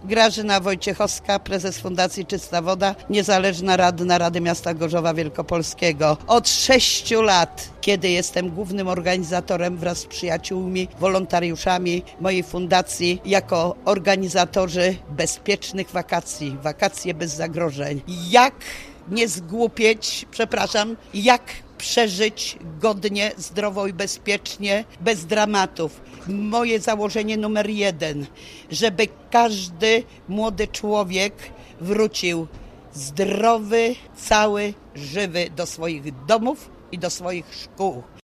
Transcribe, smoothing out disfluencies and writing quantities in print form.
Grażyna Wojciechowska, prezes Fundacji Czysta Woda, niezależna radna Rady Miasta Gorzowa Wielkopolskiego. Od 6 lat, kiedy jestem głównym organizatorem wraz z przyjaciółmi, wolontariuszami mojej fundacji, jako organizatorzy bezpiecznych wakacji, wakacje bez zagrożeń. Jak nie zgłupieć, jak przeżyć godnie, zdrowo i bezpiecznie, bez dramatów. Moje założenie numer 1, żeby każdy młody człowiek wrócił zdrowy, cały, żywy do swoich domów i do swoich szkół.